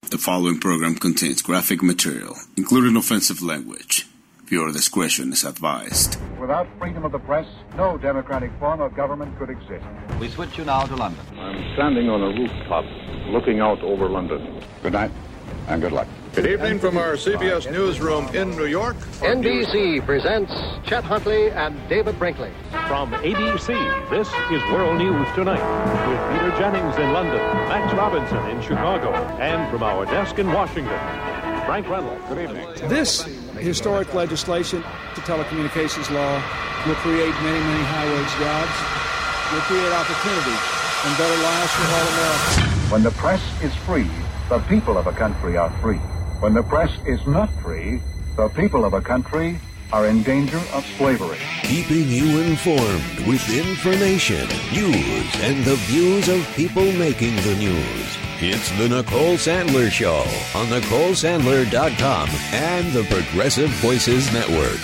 The following program contains graphic material, including offensive language. Viewer discretion is advised. Without freedom of the press, no democratic form of government could exist. We switch you now to London. I'm standing on a rooftop looking out over London. Good night and good luck. Good evening from our CBS newsroom in New York. NBC presents Chet Huntley and David Brinkley. From ABC, this is World News Tonight with Peter Jennings in London, Max Robinson in Chicago, and from our desk in Washington, Frank Reynolds. Good evening. This historic legislation, the telecommunications law, will create many, many high-wage jobs, will create opportunity and better lives for all Americans. When the press is free, the people of a country are free. When the press is not free, the people of a country are in danger of slavery. Keeping you informed with information, news, and the views of people making the news. It's the Nicole Sandler Show on NicoleSandler.com and the Progressive Voices Network.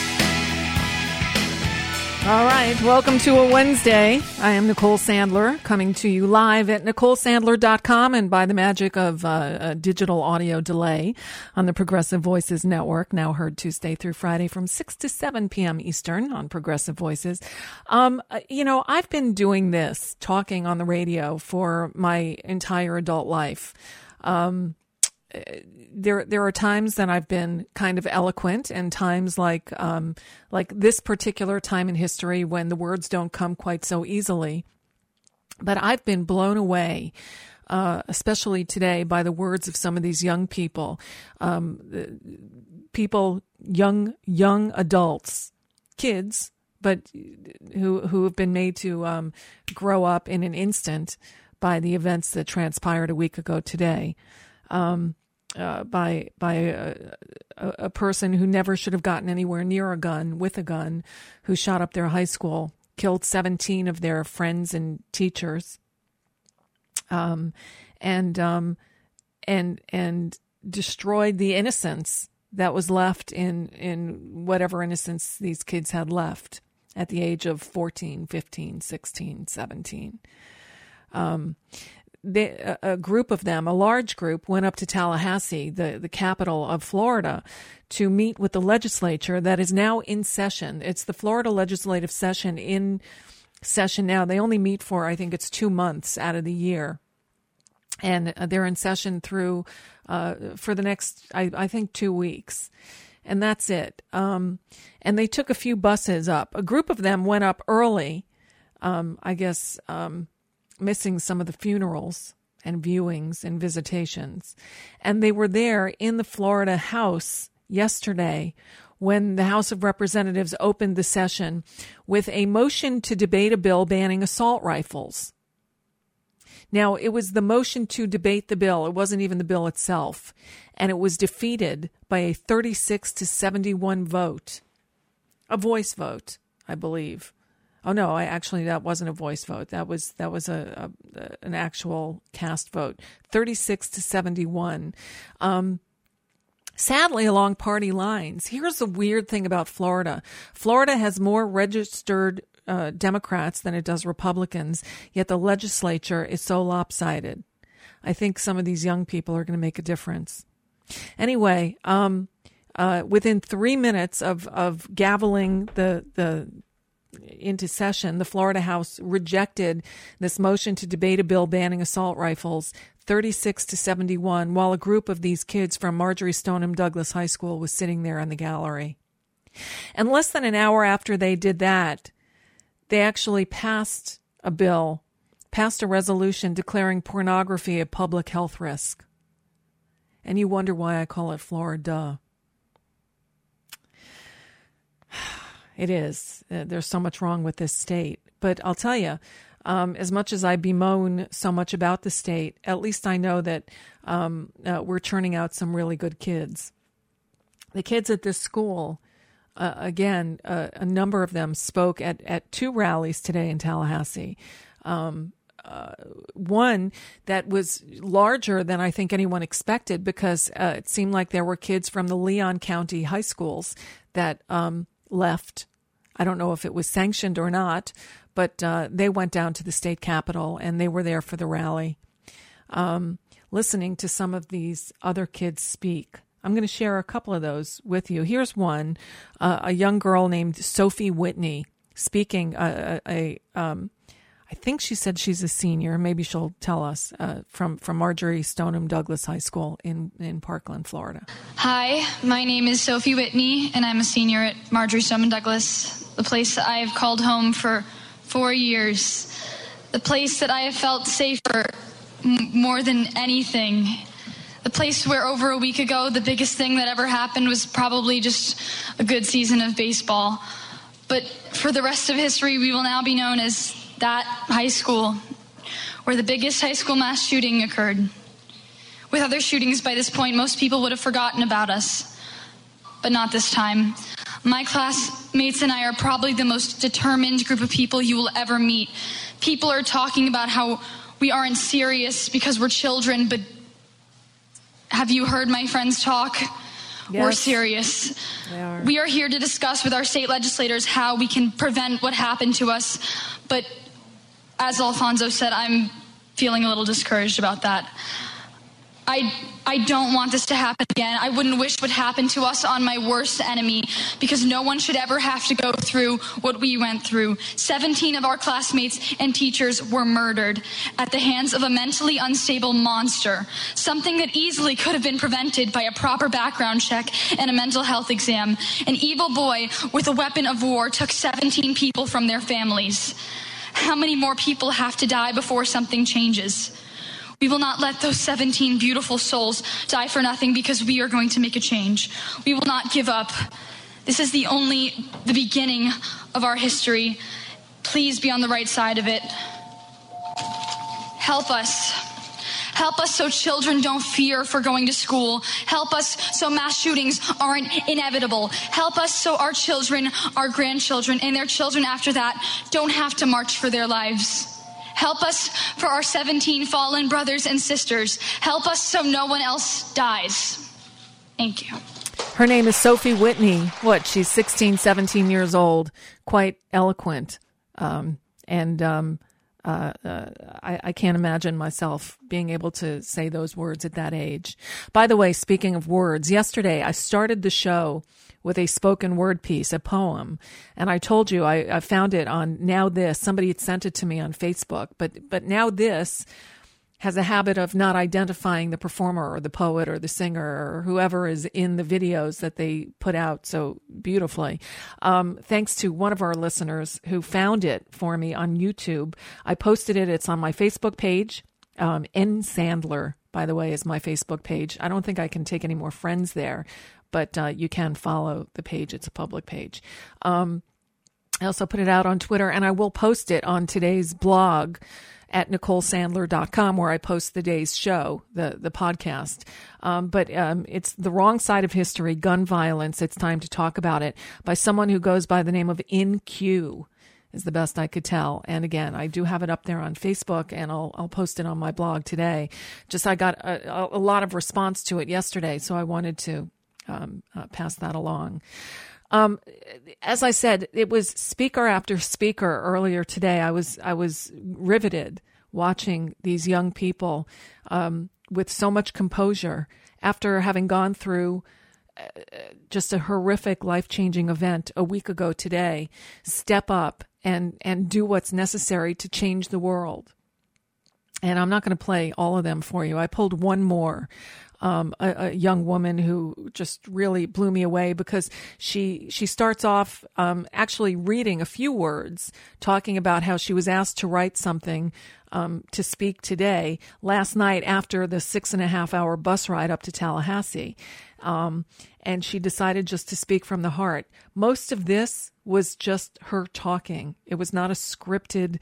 All right, welcome to a Wednesday. I am Nicole Sandler, coming to you live at NicoleSandler.com and by the magic of a digital audio delay on the Progressive Voices Network, now heard Tuesday through Friday from 6 to 7 p.m. Eastern on Progressive Voices. I've been doing this, talking on the radio for my entire adult life. There are times that I've been kind of eloquent, and times like this particular time in history when the words don't come quite so easily. But I've been blown away, especially today, by the words of some of these young people, young adults, kids, but who have been made to grow up in an instant by the events that transpired a week ago today. By a person who never should have gotten anywhere near a gun, with a gun, who shot up their high school, killed 17 of their friends and teachers, and destroyed the innocence that was left in whatever innocence these kids had left at the age of 14, 15, 16, 17. A group of them, a large group, went up to Tallahassee, the capital of Florida, to meet with the legislature that is now in session. It's the Florida legislative session in session now. They only meet for, I think it's 2 months out of the year. And they're in session through for the next, I think, 2 weeks. And that's it. And they took a few buses up. A group of them went up early, missing some of the funerals and viewings and visitations. And they were there in the Florida House yesterday when the House of Representatives opened the session with a motion to debate a bill banning assault rifles. Now, it was the motion to debate the bill. It wasn't even the bill itself. And it was defeated by a 36-71 vote. A voice vote, I believe. Oh no! That wasn't a voice vote. That was an actual cast vote. 36-71. Sadly, along party lines. Here's the weird thing about Florida. Florida has more registered Democrats than it does Republicans. Yet the legislature is so lopsided. I think some of these young people are going to make a difference. Anyway, within 3 minutes of gaveling the into session, the Florida House rejected this motion to debate a bill banning assault rifles, 36-71, while a group of these kids from Marjorie Stoneman Douglas High School was sitting there in the gallery. And less than an hour after they did that, they actually passed a resolution declaring pornography a public health risk. And you wonder why I call it Florida. It is. There's so much wrong with this state. But I'll tell you, as much as I bemoan so much about the state, at least I know that we're churning out some really good kids. The kids at this school, again, a number of them spoke at 2 rallies today in Tallahassee. One that was larger than I think anyone expected because it seemed like there were kids from the Leon County high schools that left. I don't know if it was sanctioned or not, but they went down to the state capitol and they were there for the rally. listening to some of these other kids speak. I'm going to share a couple of those with you. Here's one, a young girl named Sophie Whitney speaking, I think she said she's a senior. Maybe she'll tell us, from Marjorie Stoneham Douglas High School in Parkland, Florida. Hi, my name is Sophie Whitney, and I'm a senior at Marjorie Stoneham Douglas, the place that I have called home for 4 years, the place that I have felt safer more than anything, the place where over a week ago the biggest thing that ever happened was probably just a good season of baseball. But for the rest of history, we will now be known as that high school where the biggest high school mass shooting occurred. With other shootings by this point, most people would have forgotten about us, but not this time. My classmates and I are probably the most determined group of people you will ever meet. People are talking about how we aren't serious because we're children, but have you heard my friends talk? Yes. We're serious. We are here to discuss with our state legislators how we can prevent what happened to us, but as Alfonso said, I'm feeling a little discouraged about that. I don't want this to happen again. I wouldn't wish what happened to us on my worst enemy, because no one should ever have to go through what we went through. 17 of our classmates and teachers were murdered at the hands of a mentally unstable monster, something that easily could have been prevented by a proper background check and a mental health exam. An evil boy with a weapon of war took 17 people from their families. How many more people have to die before something changes? We will not let those 17 beautiful souls die for nothing, because we are going to make a change. We will not give up. This is the beginning of our history. Please be on the right side of it. Help us. Help us so children don't fear for going to school. Help us so mass shootings aren't inevitable. Help us so our children, our grandchildren, and their children after that don't have to march for their lives. Help us for our 17 fallen brothers and sisters. Help us so no one else dies. Thank you. Her name is Sophie Whitney. She's 16, 17 years old. Quite eloquent. I can't imagine myself being able to say those words at that age. By the way, speaking of words, yesterday I started the show with a spoken word piece, a poem. And I told you I found it on Now This. Somebody had sent it to me on Facebook. But Now This has a habit of not identifying the performer or the poet or the singer or whoever is in the videos that they put out so beautifully. Thanks to one of our listeners who found it for me on YouTube. I posted it. It's on my Facebook page. N. Sandler, by the way, is my Facebook page. I don't think I can take any more friends there, but you can follow the page. It's a public page. I also put it out on Twitter, and I will post it on today's blog at NicoleSandler.com, where I post the day's show, the podcast. But it's The Wrong Side of History, Gun Violence. It's time to talk about it, by someone who goes by the name of InQ, is the best I could tell. And again, I do have it up there on Facebook, and I'll post it on my blog today. Just I got a lot of response to it yesterday, so I wanted to pass that along. As I said, it was speaker after speaker earlier today. I was riveted watching these young people with so much composure after having gone through just a horrific, life-changing event a week ago today. Step up and do what's necessary to change the world. And I'm not going to play all of them for you. I pulled one more. A young woman who just really blew me away, because she starts off actually reading a few words, talking about how she was asked to write something to speak today, last night after the 6.5-hour bus ride up to Tallahassee. And she decided just to speak from the heart. Most of this was just her talking. It was not a scripted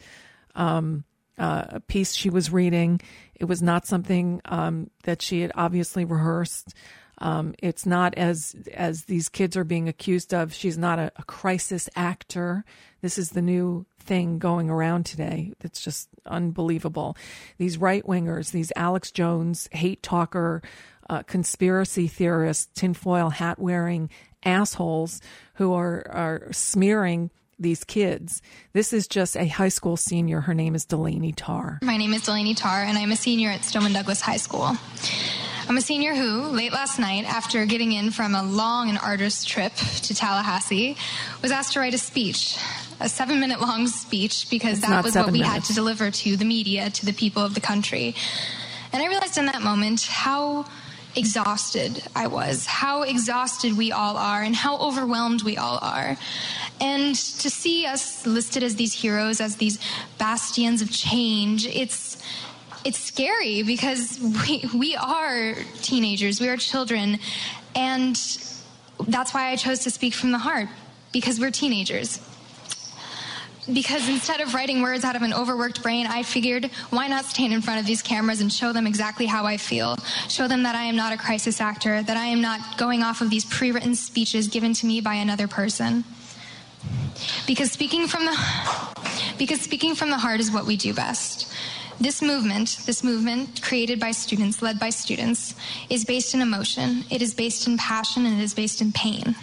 a piece she was reading. It was not something that she had obviously rehearsed. It's not, as these kids are being accused of, she's not a crisis actor. This is the new thing going around today. It's just unbelievable. These right-wingers, these Alex Jones, hate talker, conspiracy theorists, tinfoil hat-wearing assholes who are smearing these kids. This is just a high school senior. Her name is Delaney Tarr. My name is Delaney Tarr, and I'm a senior at Stoneman Douglas High School. I'm a senior who, late last night, after getting in from a long and arduous trip to Tallahassee, was asked to write a speech, a 7-minute long speech, because that was what we had to deliver to the media, to the people of the country. And I realized in that moment how exhausted I was, how exhausted we all are, and how overwhelmed we all are. And to see us listed as these heroes, as these bastions of change, it's scary, because we are teenagers, we are children, and that's why I chose to speak from the heart, because we're teenagers. Because instead of writing words out of an overworked brain, I figured, why not stand in front of these cameras and show them exactly how I feel? Show them that I am not a crisis actor, that I am not going off of these pre-written speeches given to me by another person. Because speaking from the heart is what we do best. This movement created by students, led by students, is based in emotion, it is based in passion, and it is based in pain.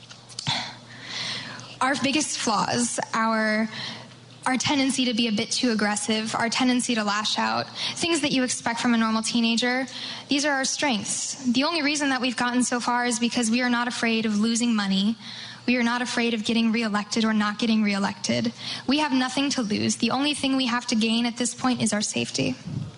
Our biggest flaws, our tendency to be a bit too aggressive, our tendency to lash out, things that you expect from a normal teenager, these are our strengths. The only reason that we've gotten so far is because we are not afraid of losing money. We are not afraid of getting reelected or not getting reelected. We have nothing to lose. The only thing we have to gain at this point is our safety.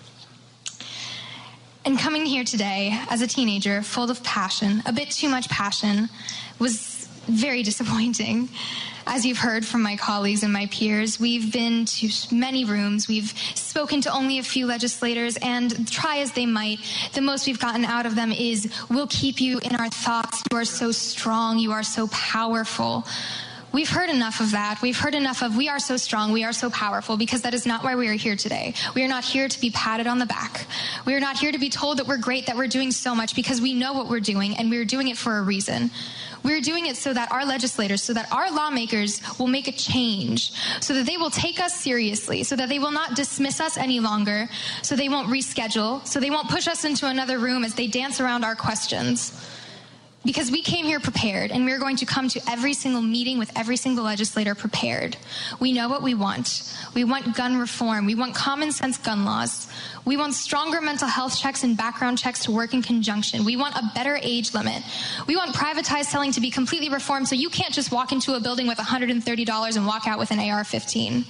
And coming here today as a teenager, full of passion, a bit too much passion, was very disappointing. As you've heard from my colleagues and my peers, we've been to many rooms, we've spoken to only a few legislators, and try as they might, the most we've gotten out of them is, we'll keep you in our thoughts, you are so strong, you are so powerful. We've heard enough of that. We've heard enough of, we are so strong, we are so powerful, because that is not why we are here today. We are not here to be patted on the back. We are not here to be told that we're great, that we're doing so much, because we know what we're doing, and we're doing it for a reason. We're doing it so that our legislators, so that our lawmakers will make a change, so that they will take us seriously, so that they will not dismiss us any longer, so they won't reschedule, so they won't push us into another room as they dance around our questions. Because we came here prepared, and we're going to come to every single meeting with every single legislator prepared. We know what we want. We want gun reform. We want common sense gun laws. We want stronger mental health checks and background checks to work in conjunction. We want a better age limit. We want privatized selling to be completely reformed, so you can't just walk into a building with $130 and walk out with an AR-15.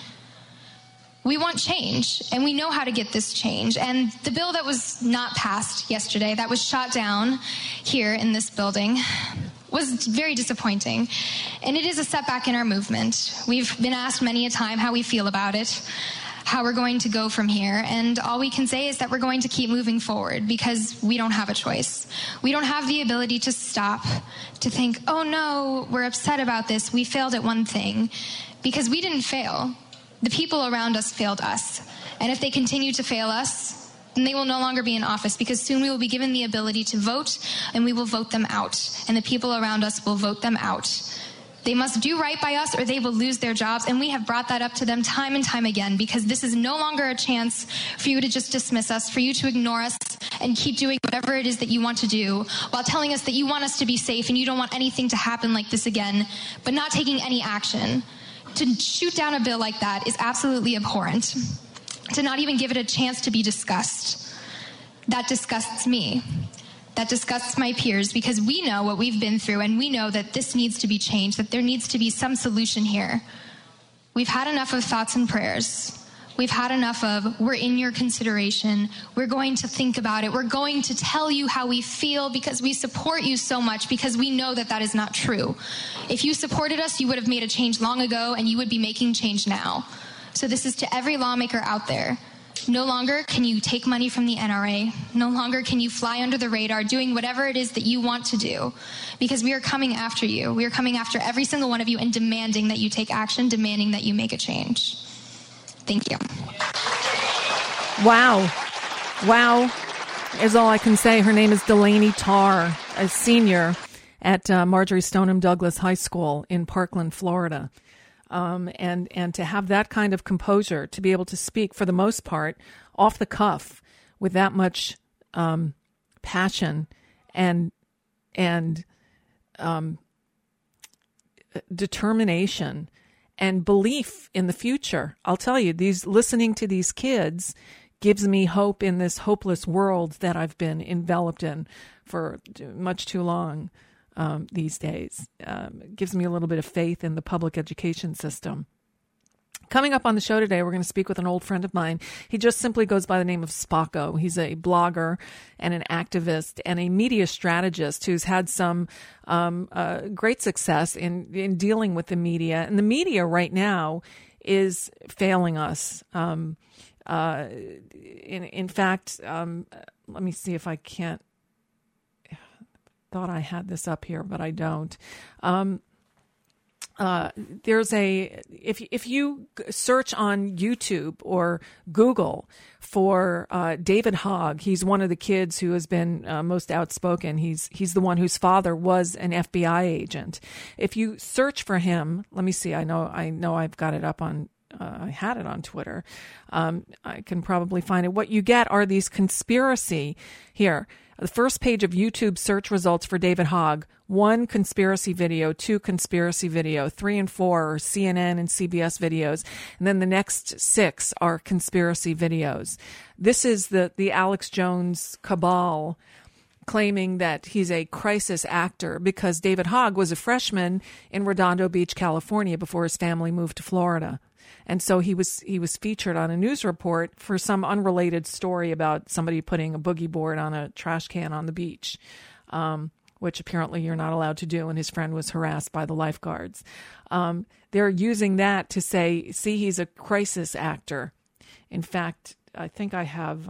We want change, and we know how to get this change. And the bill that was not passed yesterday, that was shot down here in this building, was very disappointing. And it is a setback in our movement. We've been asked many a time how we feel about it, how we're going to go from here. And all we can say is that we're going to keep moving forward, because we don't have a choice. We don't have the ability to stop, to think, oh no, we're upset about this, we failed at one thing. Because we didn't fail. The people around us failed us. And if they continue to fail us, then they will no longer be in office, because soon we will be given the ability to vote, and we will vote them out. And the people around us will vote them out. They must do right by us, or they will lose their jobs. And we have brought that up to them time and time again, because this is no longer a chance for you to just dismiss us, for you to ignore us and keep doing whatever it is that you want to do, while telling us that you want us to be safe and you don't want anything to happen like this again, but not taking any action. To shoot down a bill like that is absolutely abhorrent. To not even give it a chance to be discussed. That disgusts me. That disgusts my peers, because we know what we've been through, and we know that this needs to be changed, that there needs to be some solution here. We've had enough of thoughts and prayers. We've had enough of, we're in your consideration, we're going to think about it, we're going to tell you how we feel because we support you so much, because we know that that is not true. If you supported us, you would have made a change long ago, and you would be making change now. So this is to every lawmaker out there. No longer can you take money from the NRA. No longer can you fly under the radar doing whatever it is that you want to do, because we are coming after you. We are coming after every single one of you and demanding that you take action, demanding that you make a change. Thank you. Wow. Wow is all I can say. Her name is Delaney Tarr, a senior at Marjory Stoneman Douglas High School in Parkland, Florida. And to have that kind of composure, to be able to speak, for the most part, off the cuff with that much passion and determination and belief in the future. I'll tell you, listening to these kids gives me hope in this hopeless world that I've been enveloped in for much too long these days. It gives me a little bit of faith in the public education system. Coming up on the show today, we're going to speak with an old friend of mine. He just simply goes by the name of Spocko. He's a blogger and an activist and a media strategist who's had some great success in dealing with the media. And the media right now is failing us. In fact, let me see if I can't. Thought I had this up here, but I don't. There's if you search on YouTube or Google for David Hogg, he's one of the kids who has been most outspoken. He's the one whose father was an FBI agent. If you search for him, let me see. I know I've got it up on. I had it on Twitter. I can probably find it. What you get are these conspiracy here. The first page of YouTube search results for David Hogg: 1 conspiracy video, 2 conspiracy video, 3 and 4 are CNN and CBS videos, and then the next 6 are conspiracy videos. This is the Alex Jones cabal claiming that he's a crisis actor because David Hogg was a freshman in Redondo Beach, California before his family moved to Florida. And so he was featured on a news report for some unrelated story about somebody putting a boogie board on a trash can on the beach, which apparently you're not allowed to do, and his friend was harassed by the lifeguards. They're using that to say, see, he's a crisis actor. In fact, I think I have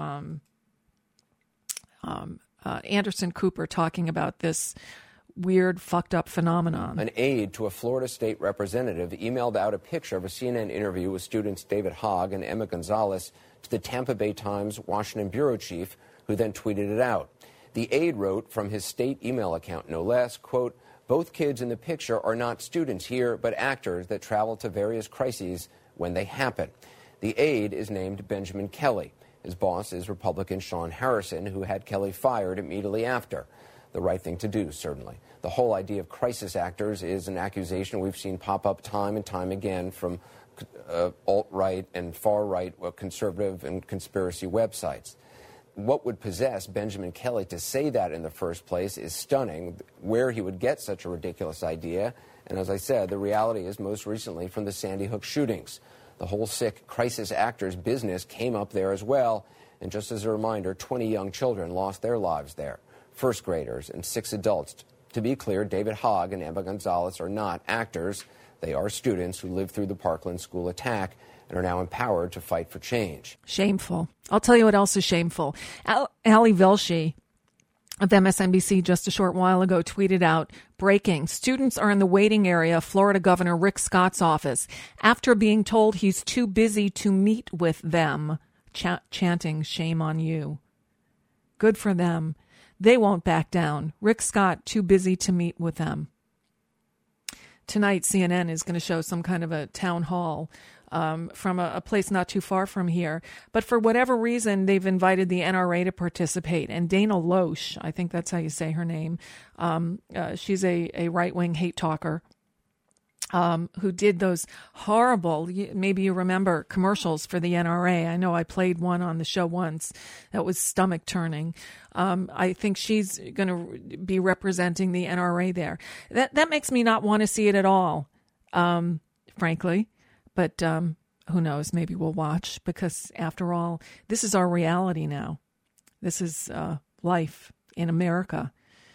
Anderson Cooper talking about this weird, fucked up phenomenon. An aide to a Florida state representative emailed out a picture of a CNN interview with students David Hogg and Emma Gonzalez to the Tampa Bay Times Washington bureau chief, who then tweeted it out. The aide wrote from his state email account, no less, quote, "Both kids in the picture are not students here, but actors that travel to various crises when they happen." The aide is named Benjamin Kelly. His boss is Republican Sean Harrison, who had Kelly fired immediately after. The right thing to do, certainly. The whole idea of crisis actors is an accusation we've seen pop up time and time again from alt-right and far-right conservative and conspiracy websites. What would possess Benjamin Kelly to say that in the first place is stunning, where he would get such a ridiculous idea. And as I said, the reality is most recently from the Sandy Hook shootings. The whole sick crisis actors business came up there as well. And just as a reminder, 20 young children lost their lives there. First graders and 6 adults. To be clear, David Hogg and Emma Gonzalez are not actors. They are students who lived through the Parkland school attack and are now empowered to fight for change. Shameful. I'll tell you what else is shameful. Ali Velshi of MSNBC just a short while ago tweeted out, breaking, students are in the waiting area of Florida Governor Rick Scott's office after being told he's too busy to meet with them, chanting, shame on you. Good for them. They won't back down. Rick Scott, too busy to meet with them. Tonight, CNN is going to show some kind of a town hall from a place not too far from here. But for whatever reason, they've invited the NRA to participate. And Dana Loesch, I think that's how you say her name, she's a right-wing hate talker. Who did those horrible, maybe you remember, commercials for the NRA. I know I played one on the show once that was stomach-turning. I think she's going to be representing the NRA there. That makes me not want to see it at all, frankly. But who knows? Maybe we'll watch because, after all, this is our reality now. This is life in America.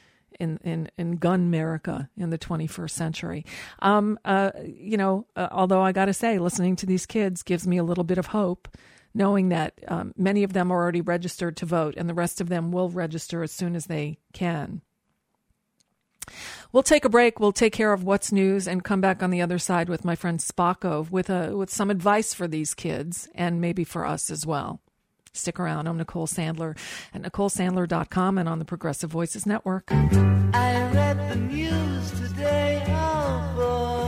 In gun America in the 21st century. Although I got to say, listening to these kids gives me a little bit of hope, knowing that many of them are already registered to vote and the rest of them will register as soon as they can. We'll take a break. We'll take care of what's news and come back on the other side with my friend Spocko with some advice for these kids and maybe for us as well. Stick around. I'm Nicole Sandler at NicoleSandler.com and on the Progressive Voices Network. I read the news today, oh boy.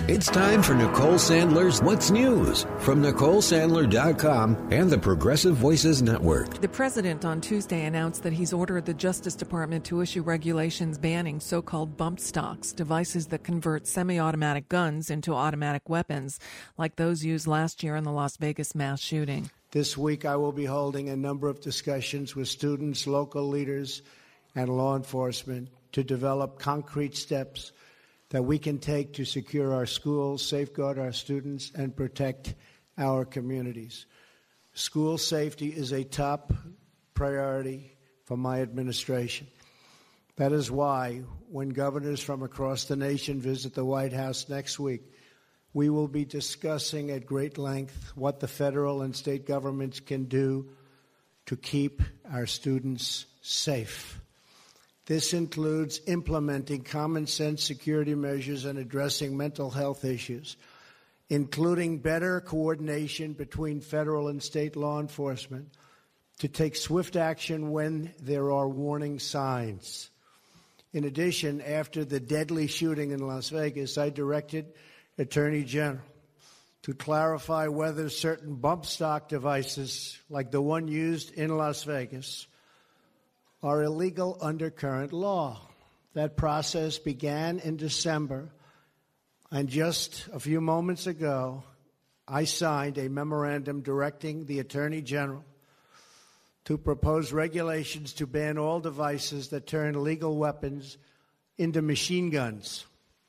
It's time for Nicole Sandler's What's News from NicoleSandler.com and the Progressive Voices Network. The president on Tuesday announced that he's ordered the Justice Department to issue regulations banning so-called bump stocks, devices that convert semi-automatic guns into automatic weapons, like those used last year in the Las Vegas mass shooting. This week I will be holding a number of discussions with students, local leaders, and law enforcement to develop concrete steps that we can take to secure our schools, safeguard our students, and protect our communities. School safety is a top priority for my administration. That is why, when governors from across the nation visit the White House next week, we will be discussing at great length what the federal and state governments can do to keep our students safe. This includes implementing common sense security measures and addressing mental health issues, including better coordination between federal and state law enforcement to take swift action when there are warning signs. In addition, after the deadly shooting in Las Vegas, I directed Attorney General to clarify whether certain bump stock devices, like the one used in Las Vegas, are illegal under current law. That process began in December, and just a few moments ago, I signed a memorandum directing the Attorney General to propose regulations to ban all devices that turn legal weapons into machine guns.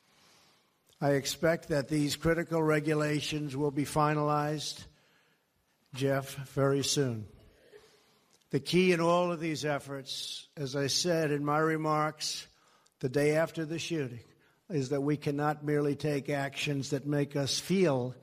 I expect that these critical regulations will be finalized, Jeff, very soon. The key in all of these efforts, as I said in my remarks the day after the shooting, is that we cannot merely take actions that make us feel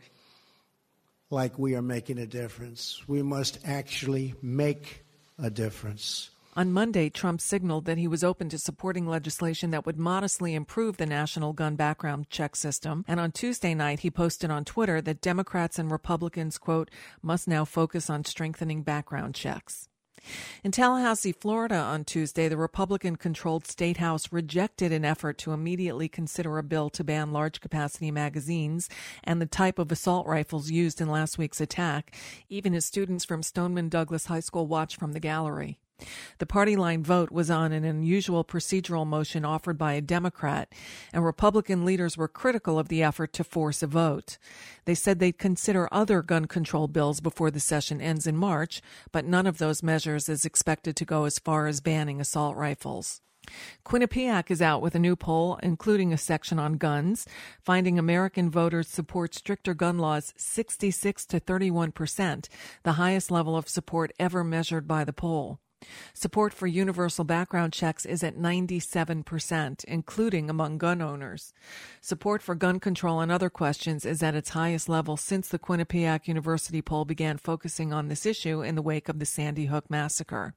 like we are making a difference. We must actually make a difference. On Monday, Trump signaled that he was open to supporting legislation that would modestly improve the national gun background check system. And on Tuesday night, he posted on Twitter that Democrats and Republicans, quote, must now focus on strengthening background checks. In Tallahassee, Florida, on Tuesday, the Republican-controlled State House rejected an effort to immediately consider a bill to ban large-capacity magazines and the type of assault rifles used in last week's attack, even as students from Stoneman Douglas High School watched from the gallery. The party line vote was on an unusual procedural motion offered by a Democrat, and Republican leaders were critical of the effort to force a vote. They said they'd consider other gun control bills before the session ends in March, but none of those measures is expected to go as far as banning assault rifles. Quinnipiac is out with a new poll, including a section on guns, finding American voters support stricter gun laws 66 to 31%, the highest level of support ever measured by the poll. Support for universal background checks is at 97%, including among gun owners. Support for gun control and other questions is at its highest level since the Quinnipiac University poll began focusing on this issue in the wake of the Sandy Hook massacre.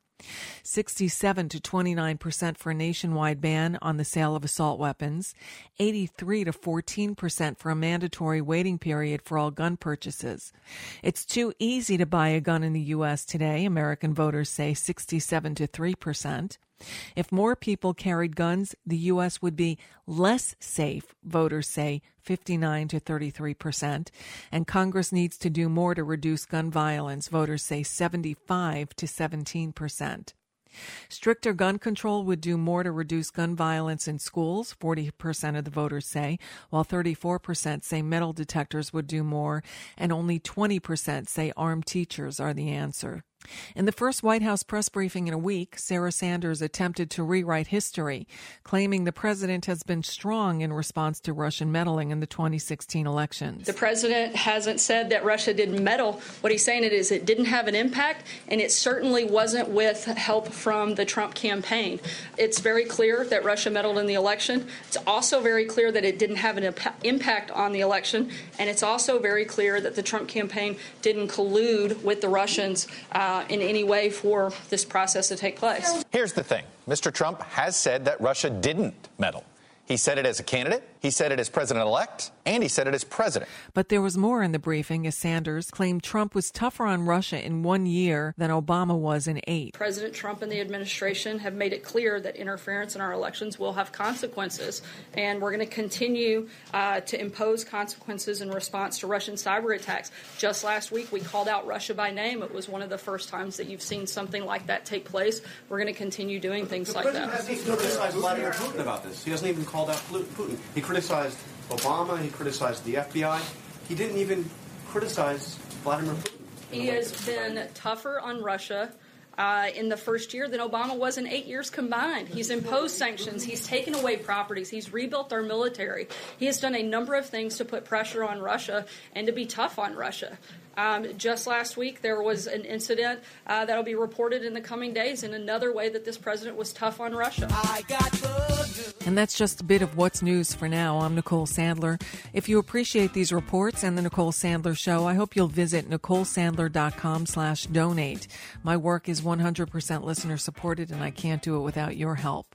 67 to 29% for a nationwide ban on the sale of assault weapons, 83 to 14% for a mandatory waiting period for all gun purchases. It's too easy to buy a gun in the U.S. today, American voters say 67 to 3%. If more people carried guns, the U.S. would be less safe, voters say 59 to 33%. And Congress needs to do more to reduce gun violence, voters say 75 to 17%. Stricter gun control would do more to reduce gun violence in schools, 40% of the voters say, while 34% say metal detectors would do more, and only 20% say armed teachers are the answer. In the first White House press briefing in a week, Sarah Sanders attempted to rewrite history, claiming the president has been strong in response to Russian meddling in the 2016 elections. The president hasn't said that Russia didn't meddle. What he's saying is it didn't have an impact, and it certainly wasn't with help from the Trump campaign. It's very clear that Russia meddled in the election. It's also very clear that it didn't have an impact on the election, and it's also very clear that the Trump campaign didn't collude with the Russians in any way for this process to take place. Here's the thing. Mr. Trump has said that Russia didn't meddle. He said it as a candidate. He said it as president-elect, and he said it as president. But there was more in the briefing as Sanders claimed Trump was tougher on Russia in 1 year than Obama was in 8. President Trump and the administration have made it clear that interference in our elections will have consequences, and we're going to continue to impose consequences in response to Russian cyber attacks. Just last week, we called out Russia by name. It was one of the first times that you've seen something like that take place. We're going to continue doing things like that. The president hasn't criticized Vladimir Putin about this. He hasn't even called out Putin. He criticized Obama. He criticized the FBI. He didn't even criticize Vladimir Putin. He has been tougher on Russia in the first year than Obama was in 8 years combined. He's imposed sanctions. He's taken away properties. He's rebuilt our military. He has done a number of things to put pressure on Russia and to be tough on Russia. Just last week, there was an incident that will be reported in the coming days in another way that this president was tough on Russia. And that's just a bit of what's news for now. I'm Nicole Sandler. If you appreciate these reports and the Nicole Sandler Show, I hope you'll visit NicoleSandler.com/donate. My work is 100% listener supported, and I can't do it without your help.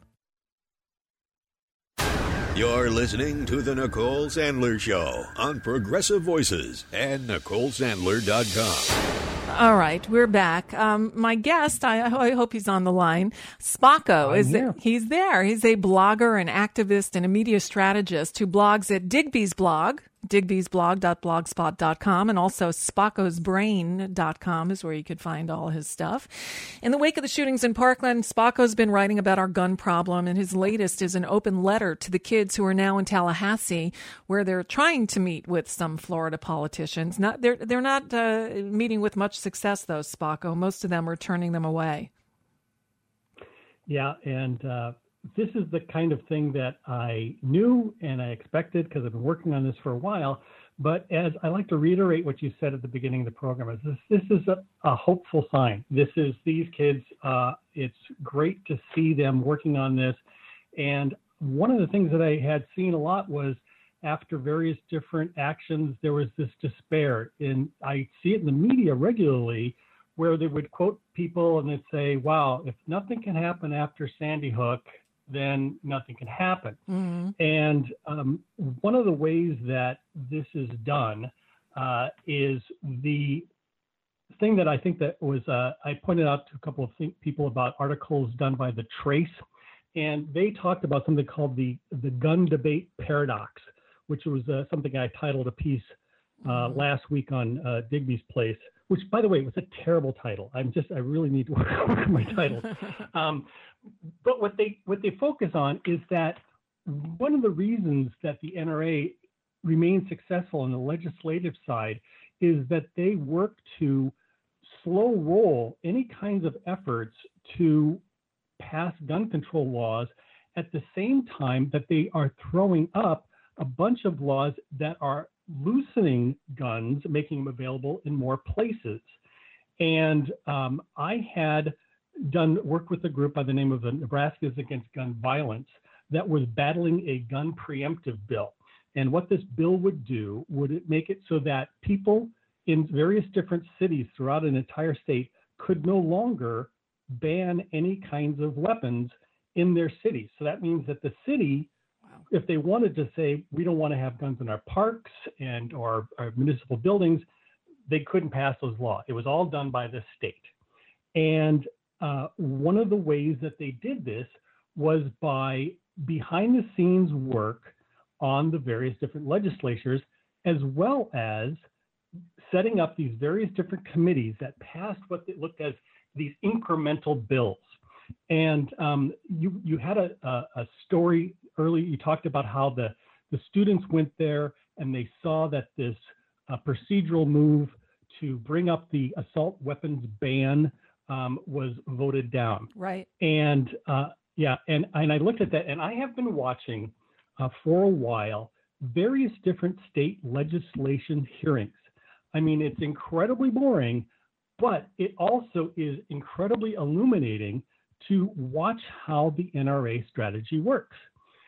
You're listening to The Nicole Sandler Show on Progressive Voices and NicoleSandler.com. All right, we're back. My guest, I hope he's on the line. Spocko, he's there. He's a blogger, an activist, and a media strategist who blogs at Digby's blog, digby'sblog.blogspot.com, and also spockosbrain.com is where you could find all his stuff. In the wake of the shootings in Parkland, Spocko's been writing about our gun problem, and his latest is an open letter to the kids who are now in Tallahassee, where they're trying to meet with some Florida politicians. They're not meeting with much success, though, Spocko. Most of them are turning them away. Yeah, and this is the kind of thing that I knew and I expected because I've been working on this for a while. But as I like to reiterate what you said at the beginning of the program, is this is a hopeful sign. This is these kids. It's great to see them working on this. And one of the things that I had seen a lot was after various different actions, there was this despair. And I see it in the media regularly where they would quote people and they'd say, wow, if nothing can happen after Sandy Hook, then nothing can happen. Mm-hmm. And one of the ways that this is done is the thing that I think that was, I pointed out to a couple of people about articles done by The Trace, and they talked about something called the gun debate paradox, which was something I titled a piece last week on Digby's Place, which, by the way, was a terrible title. I really need to work on my title. But what they focus on is that one of the reasons that the NRA remains successful on the legislative side is that they work to slow roll any kinds of efforts to pass gun control laws at the same time that they are throwing up a bunch of laws that are loosening guns, making them available in more places. And I had done work with a group by the name of the Nebraskans Against Gun Violence that was battling a gun preemptive bill. And what this bill would do, would it make it so that people in various different cities throughout an entire state could no longer ban any kinds of weapons in their cities. So that means that the city, if they wanted to say, we don't want to have guns in our parks and or our municipal buildings, they couldn't pass those laws. It was all done by the state. And one of the ways that they did this was by behind the scenes work on the various different legislatures, as well as setting up these various different committees that passed what they looked as these incremental bills. And you had a story early. You talked about how the students went there and they saw that this procedural move to bring up the assault weapons ban was voted down. Right. And and I looked at that, and I have been watching for a while various different state legislation hearings. I mean, it's incredibly boring, but it also is incredibly illuminating to watch how the NRA strategy works.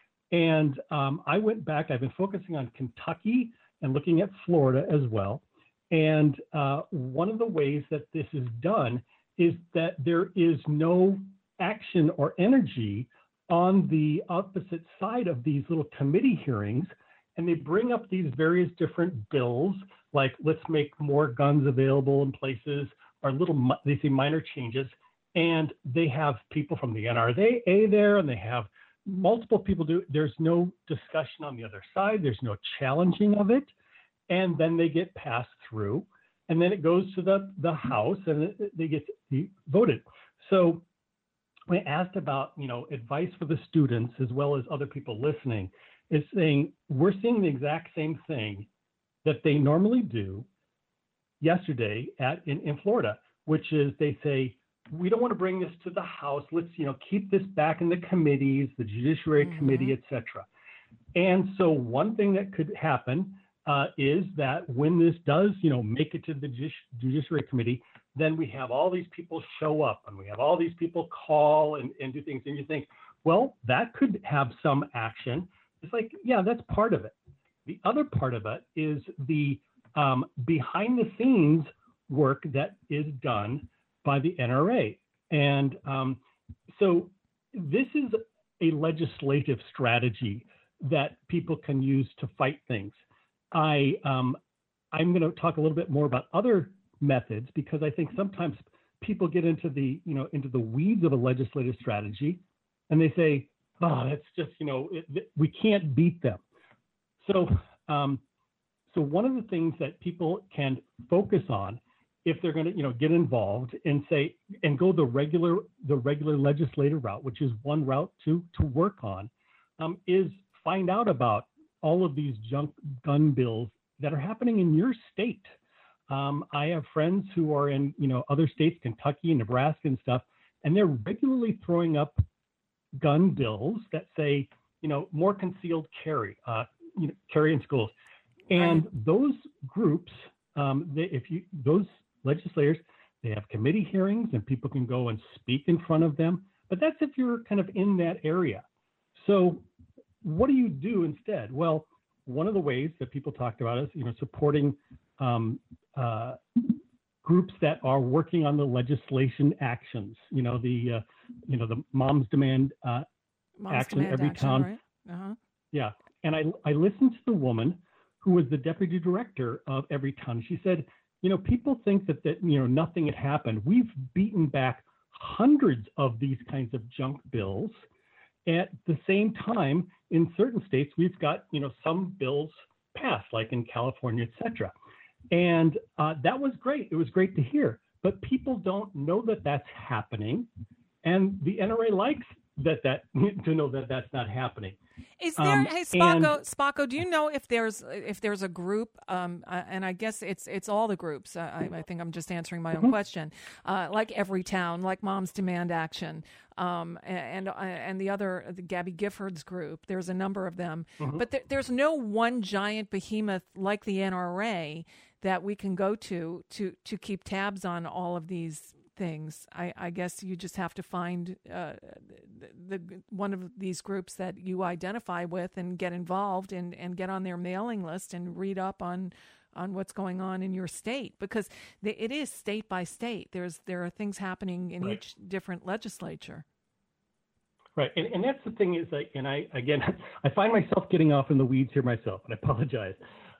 And I went back, I've been focusing on Kentucky and looking at Florida as well. And one of the ways that this is done is that there is no action or energy on the opposite side of these little committee hearings, and they bring up these various different bills, like let's make more guns available in places, or they say minor changes, and they have people from the NRA there, and they have multiple people do. There's no discussion on the other side. There's no challenging of it, and then they get passed through, and then it goes to the House, and they get voted. So when asked about, advice for the students as well as other people listening, is saying we're seeing the exact same thing that they normally do yesterday in Florida, which is they say, we don't want to bring this to the House. Let's, keep this back in the committees, the Judiciary Committee, et cetera. And so one thing that could happen is that when this does, make it to the Judiciary Committee, then we have all these people show up and we have all these people call and do things. And you think, well, that could have some action. It's like, yeah, that's part of it. The other part of it is the behind the scenes work that is done by the NRA. And so this is a legislative strategy that people can use to fight things. I'm going to talk a little bit more about other methods, because I think sometimes people get into the weeds of a legislative strategy and they say, oh, that's just, we can't beat them. So one of the things that people can focus on if they're going to, get involved and go the regular legislative route, which is one route to work on, is find out about all of these junk gun bills that are happening in your state. I have friends who are in, other states, Kentucky and Nebraska and stuff, and they're regularly throwing up gun bills that say, more concealed carry, carry in schools. And those groups, those legislators, they have committee hearings and people can go and speak in front of them, but that's if you're kind of in that area. So what do you do instead? Well, one of the ways that people talked about is, supporting groups that are working on the legislation actions. The Moms Demand Action Every Town. Right? Uh-huh. Yeah, and I listened to the woman who was the deputy director of Every Town. She said, people think that nothing had happened. We've beaten back hundreds of these kinds of junk bills. At the same time, in certain states, we've got some bills passed, like in California, et cetera. And that was great. It was great to hear. But people don't know that that's happening. And the NRA likes to know that that's not happening. Is there, hey, Spocko, do you know if there's a group, and I guess it's all the groups, I think I'm just answering my own question, like Every Town, like Moms Demand Action, and the Gabby Giffords group, there's a number of them, but there's no one giant behemoth like the NRA that we can go to keep tabs on all of these things. I guess you just have to find the one of these groups that you identify with and get involved and get on their mailing list and read up on what's going on in your state, because it is state by state. There are things happening in each different legislature. Right, and that's the thing is that, and I find myself getting off in the weeds here myself, and I apologize.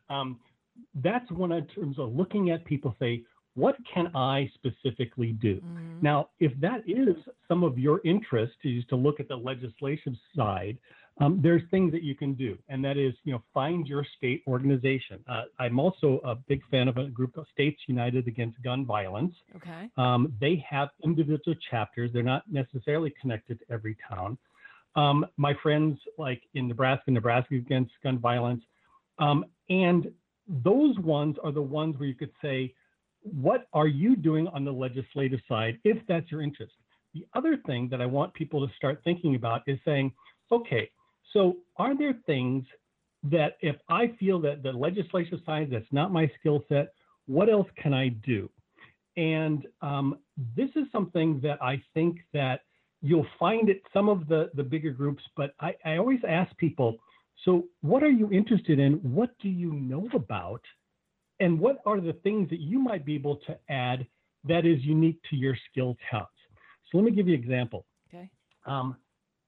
That's one in terms of looking at people say, what can I specifically do? Now, if that is some of your interest, is to look at the legislation side, there's things that you can do, and that is, find your state organization. I'm also a big fan of a group of States United Against Gun Violence. Okay. They have individual chapters. They're not necessarily connected to Every Town. My friends, like in Nebraska Against Gun Violence, and those ones are the ones where you could say, what are you doing on the legislative side, if that's your interest? The other thing that I want people to start thinking about is saying, okay, so are there things that if I feel that the legislative side, that's not my skill set, what else can I do? And this is something that I think that you'll find at some of the bigger groups, but I always ask people, so what are you interested in? What do you know about? And what are the things that you might be able to add that is unique to your skill talents? So let me give you an example. Okay.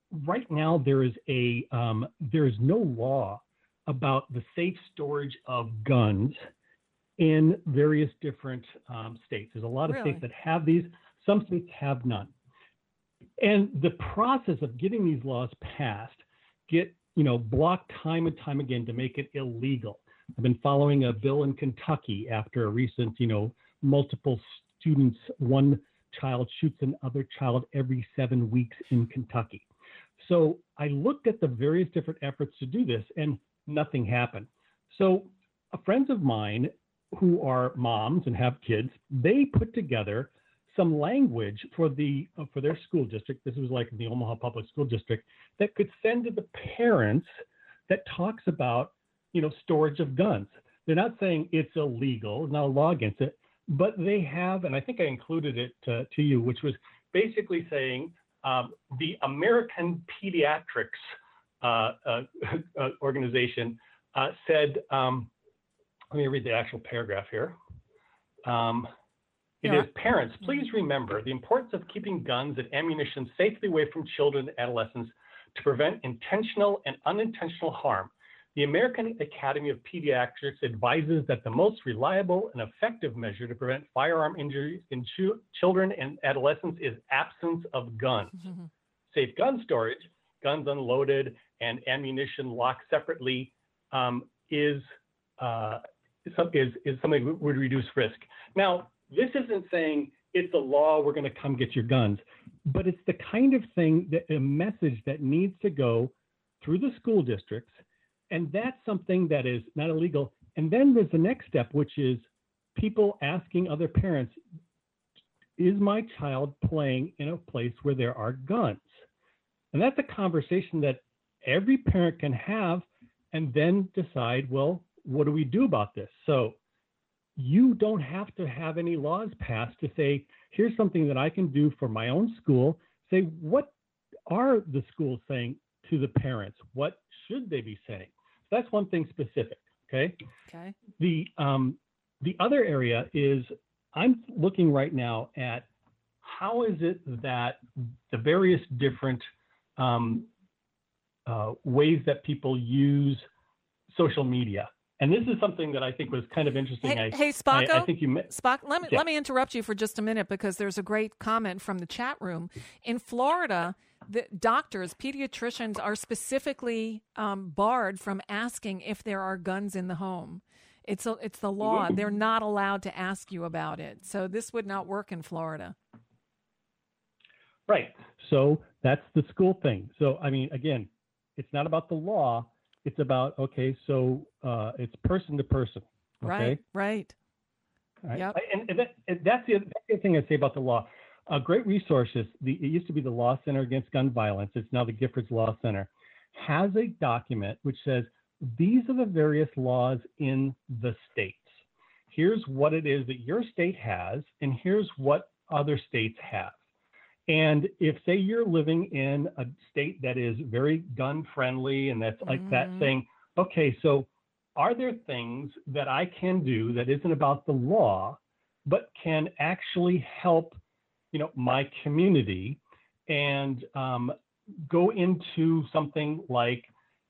right now there is no law about the safe storage of guns in various different states. There's a lot of states that have these. Some states have none. And the process of getting these laws passed get blocked time and time again to make it illegal. I've been following a bill in Kentucky after a recent, multiple students, one child shoots another child every 7 weeks in Kentucky. So I looked at the various different efforts to do this and nothing happened. So friends of mine who are moms and have kids, they put together some language for their school district. This was like the Omaha Public School District that could send to the parents that talks about, storage of guns. They're not saying it's illegal, not a law against it, but they have, and I think I included it to you, which was basically saying the American Pediatrics organization said, let me read the actual paragraph here. It is, parents, please remember the importance of keeping guns and ammunition safely away from children and adolescents to prevent intentional and unintentional harm. The American Academy of Pediatrics advises that the most reliable and effective measure to prevent firearm injuries in children and adolescents is absence of guns. Mm-hmm. Safe gun storage, guns unloaded and ammunition locked separately, is something that would reduce risk. Now, this isn't saying it's a law, we're going to come get your guns, but it's the kind of thing, a message that needs to go through the school districts, and that's something that is not illegal. And then there's the next step, which is people asking other parents, is my child playing in a place where there are guns? And that's a conversation that every parent can have and then decide, well, what do we do about this? So you don't have to have any laws passed to say, here's something that I can do for my own school. Say, what are the schools saying to the parents? What should they be saying? So that's one thing specific, okay? Okay. The other area is, I'm looking right now at how is it that the various different ways that people use social media. And this is something that I think was kind of interesting. Hey, Spocko, I think Spock, let me interrupt you for just a minute, because there's a great comment from the chat room. In Florida, the doctors, pediatricians are specifically barred from asking if there are guns in the home. It's the law. They're not allowed to ask you about it. So this would not work in Florida. Right. So that's the school thing. So, I mean, again, it's not about the law. It's about, okay, so it's person to person. Okay? Right. Yep. And that's the other thing I say about the law. Great resources. It used to be the Law Center Against Gun Violence. It's now the Giffords Law Center. Has a document which says these are the various laws in the states. Here's what it is that your state has, and here's what other states have. And if, say, you're living in a state that is very gun friendly and that's like that, saying, okay, so are there things that I can do that isn't about the law, but can actually help, my community, and go into something like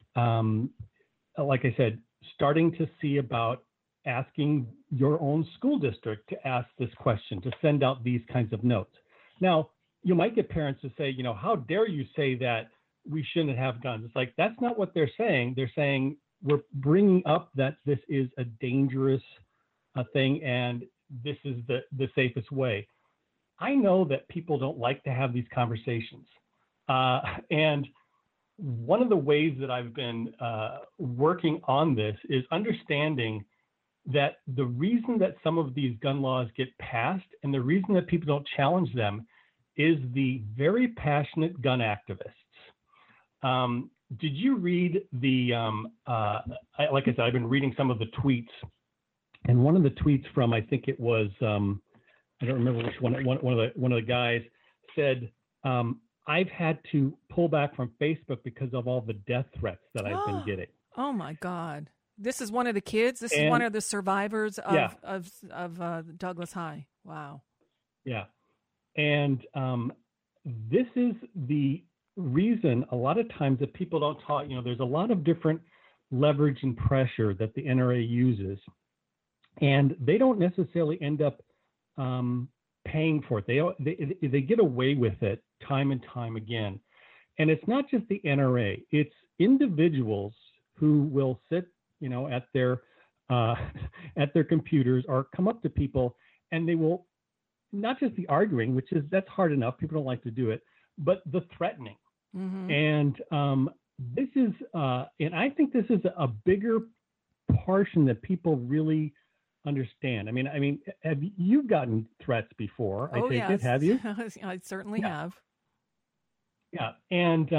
I said, starting to see about asking your own school district to ask this question, to send out these kinds of notes. Now, you might get parents to say, how dare you say that we shouldn't have guns? It's like, that's not what they're saying. They're saying we're bringing up that this is a dangerous thing and this is the safest way. I know that people don't like to have these conversations. And one of the ways that I've been working on this is understanding that the reason that some of these gun laws get passed and the reason that people don't challenge them is the very passionate gun activists. Did you read the, like I said, I've been reading some of the tweets, and one of the tweets from, I think it was, I don't remember which one of the guys said, I've had to pull back from Facebook because of all the death threats that I've been getting. Oh my God. This is one of the kids. This is one of the survivors of Douglas High. Wow. Yeah. And this is the reason a lot of times that people don't talk, there's a lot of different leverage and pressure that the NRA uses, and they don't necessarily end up paying for it. They get away with it time and time again. And it's not just the NRA, it's individuals who will sit, at their computers or come up to people, and they will not just the arguing, that's hard enough, people don't like to do it, but the threatening. Mm-hmm. And this is, and I think this is a bigger portion that people really understand. I mean, have you gotten threats before? I take it, have you? I certainly have. Yeah, and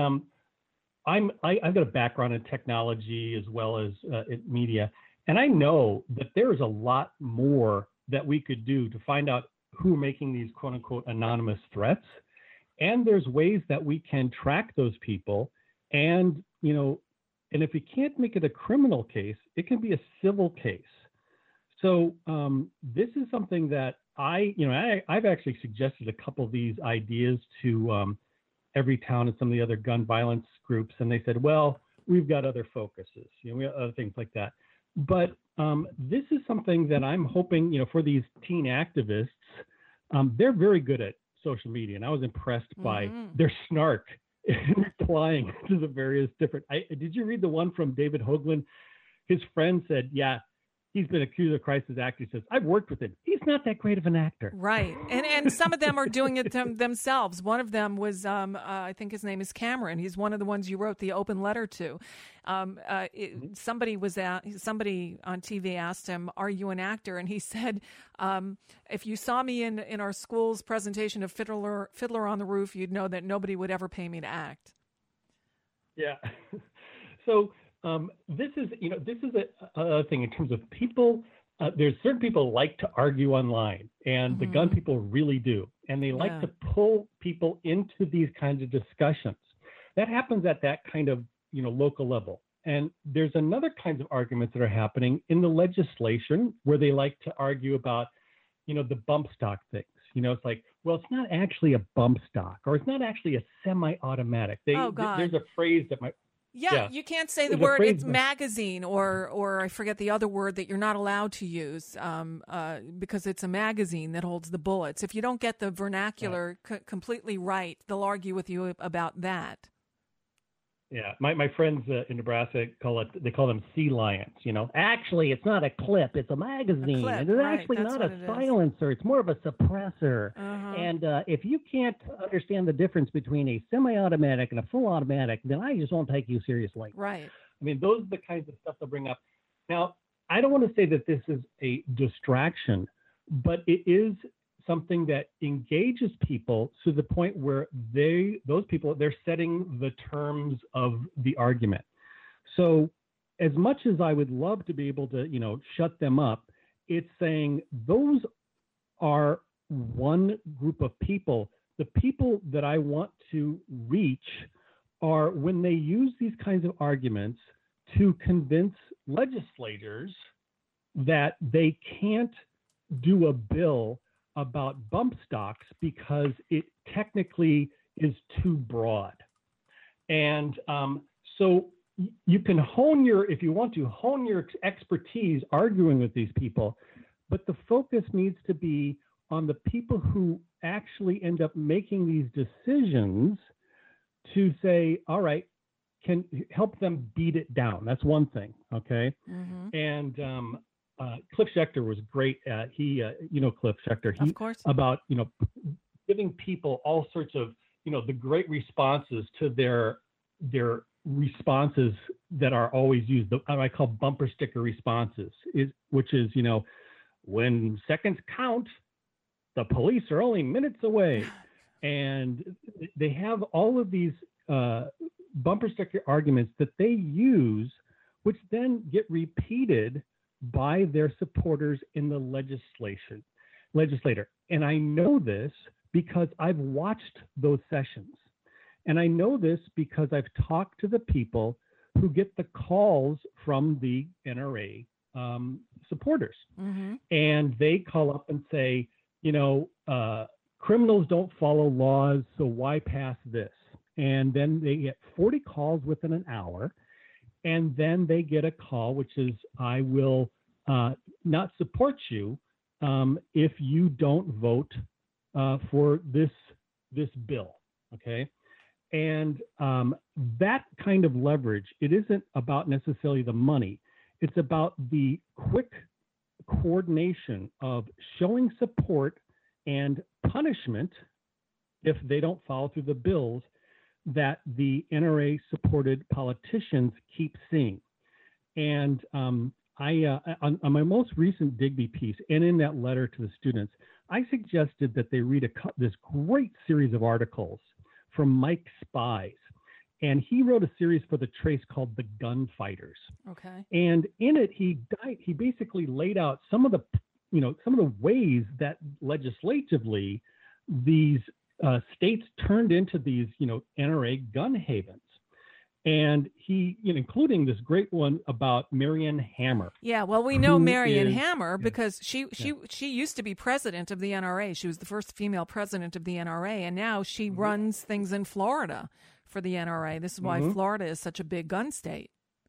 I've got a background in technology as well as in media, and I know that there is a lot more that we could do to find out who are making these quote unquote anonymous threats, and there's ways that we can track those people, and and if we can't make it a criminal case, it can be a civil case. So this is something that I've actually suggested a couple of these ideas to Everytown and some of the other gun violence groups, and they said, well, we've got other focuses, we have other things like that. But this is something that I'm hoping, for these teen activists, they're very good at social media, and I was impressed by their snark in replying to the various different. Did you read the one from David Hoagland? His friend said, yeah, he's been accused of crisis actor. He says, I've worked with him. He's not that great of an actor. Right. And some of them are doing it themselves. One of them was, I think his name is Cameron. He's one of the ones you wrote the open letter to. Somebody on TV asked him, are you an actor? And he said, if you saw me in our school's presentation of Fiddler on the Roof, you'd know that nobody would ever pay me to act. Yeah. So, this is a thing in terms of people. There's certain people like to argue online, and the gun people really do, and they like to pull people into these kinds of discussions. That happens at that kind of local level. And there's another kinds of arguments that are happening in the legislation where they like to argue about the bump stock things. It's like, well, it's not actually a bump stock, or it's not actually a semi-automatic. There's a phrase that might. Yeah, you can't say the word, it's magazine, or I forget the other word that you're not allowed to use because it's a magazine that holds the bullets. If you don't get the vernacular completely right, they'll argue with you about that. Yeah, my friends in Nebraska call them sea lions. Actually, it's not a clip; it's a magazine. It's actually not a silencer; it's more of a suppressor. And if you can't understand the difference between a semi-automatic and a full automatic, then I just won't take you seriously. Right. I mean, those are the kinds of stuff they'll bring up. Now, I don't want to say that this is a distraction, but it is something that engages people to the point where they're setting the terms of the argument. So as much as I would love to be able to, shut them up, it's saying those are one group of people. The people that I want to reach are when they use these kinds of arguments to convince legislators that they can't do a bill about bump stocks because it technically is too broad. And so you can if you want to hone your expertise arguing with these people, but the focus needs to be on the people who actually end up making these decisions to say, all right, can help them beat it down. That's one thing, okay? Mm-hmm. And Cliff Schecter was great at, Cliff Schecter, of course, about, giving people all sorts of, the great responses to their responses that are always used, what I call bumper sticker responses, which is, when seconds count, the police are only minutes away. And they have all of these bumper sticker arguments that they use, which then get repeated by their supporters in the legislator. And I know this because I've watched those sessions. And I know this because I've talked to the people who get the calls from the NRA supporters. Mm-hmm. And they call up and say, criminals don't follow laws, so why pass this? And then they get 40 calls within an hour. And then they get a call, which is, I will not support you if you don't vote for this bill, okay? And that kind of leverage, it isn't about necessarily the money. It's about the quick coordination of showing support and punishment if they don't follow through the bills that the NRA-supported politicians keep seeing. And on my most recent Digby piece, and in that letter to the students, I suggested that they read this great series of articles from Mike Spies. And he wrote a series for the Trace called The Gunfighters. Okay. And in it, he basically laid out some of the ways that legislatively these states turned into these, NRA gun havens. And he, including this great one about Marion Hammer. Yeah, well, we know Marion Hammer because she used to be president of the NRA. She was the first female president of the NRA, and now she runs things in Florida for the NRA. This is why Florida is such a big gun state.